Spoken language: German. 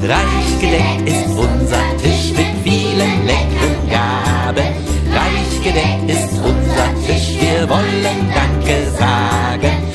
Reich gedeckt ist unser Tisch mit vielen leckeren Gaben. Reich gedeckt ist unser Tisch, wir wollen Danke sagen.